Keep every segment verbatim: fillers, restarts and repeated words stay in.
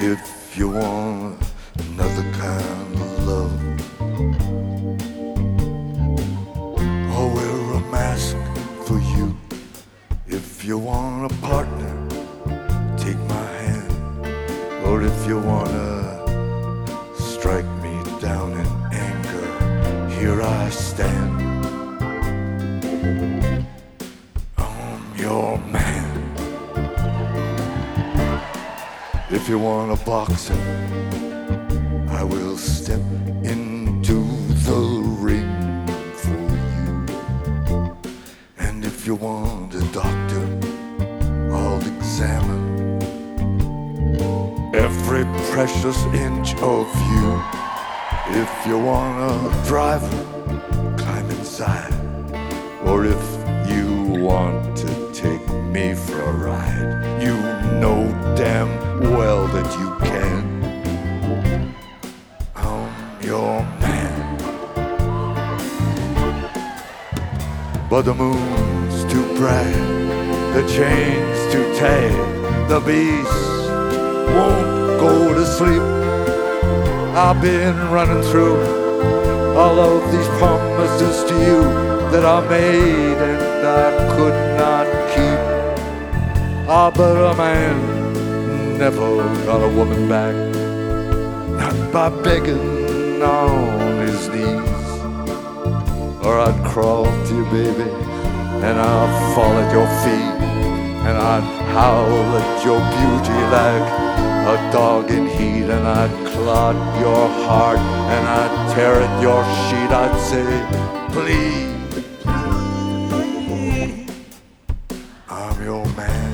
If you want another kind of love, I'll wear a mask for you. If you want a partner, take my hand. Or if you wanna strike me down in anger, here I stand. I'm your man. If you want a boxer, I will step into the ring for you. And if you want a doctor, I'll examine every precious inch of you. If you want a driver, climb inside. Or if you want to take me for a ride, you know damn well that you can. I'm your man. But the moon's too bright, the chain's too tight, the beast won't go to sleep. I've been running through all of these promises to you that I made and I could not keep. Ah, but a man never got a woman back, not by begging on his knees. Or I'd crawl to you, baby, and I'd fall at your feet, and I'd howl at your beauty like a dog in heat, and I'd clod your heart, and I'd tear at your sheet. I'd say, please, I'm your man.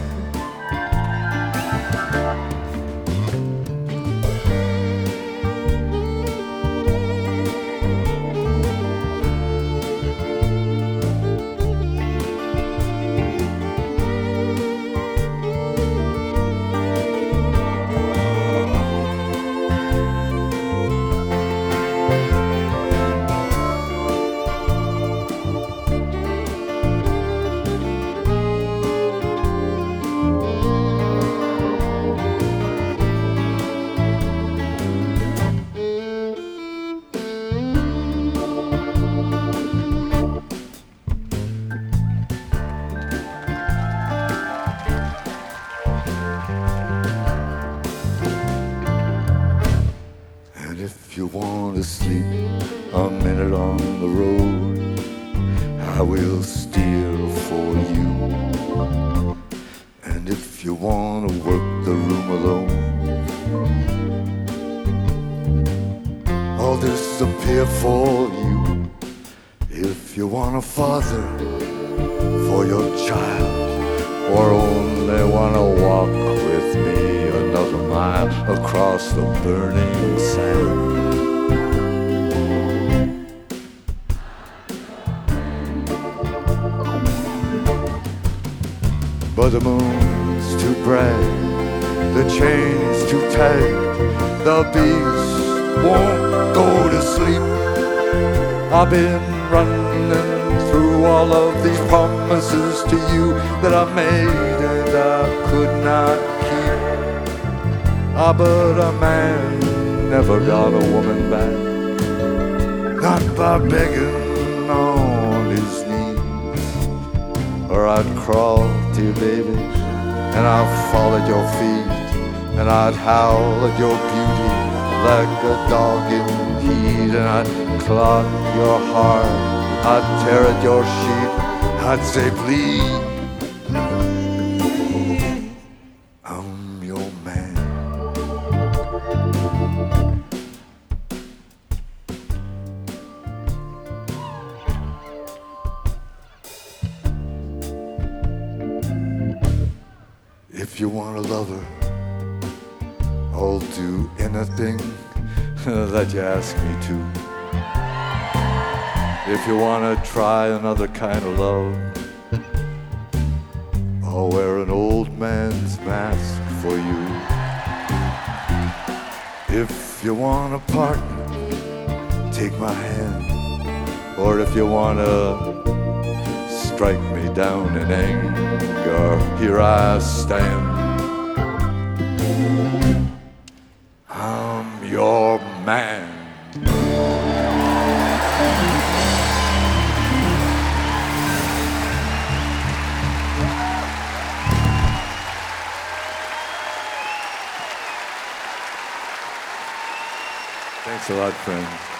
If you want to sleep a minute on the road, I will steer for you. And if you want to work the room alone, I'll disappear for you. If you want a father for your child, or only want to walk with me another mile across the burning sand. But the moon's too bright, the chain's too tight, the beast won't go to sleep. I've been running through all of these promises to you that I made and I could not keep. Ah, but a man never got a woman back, not by begging on his knees. Or I'd crawl to you, baby, and I'd fall at your feet, and I'd howl at your beauty like a dog in heat, and I'd clog your heart, I'd tear at your sheet, I'd say please, I'm your man. If you want a lover, I'll do anything that you ask me to. If you want to try another kind of love, I'll wear an old man's mask for you. If you want a partner, take my hand. Or if you want to strike me down in anger, here I stand. your man. Thanks a lot, friends.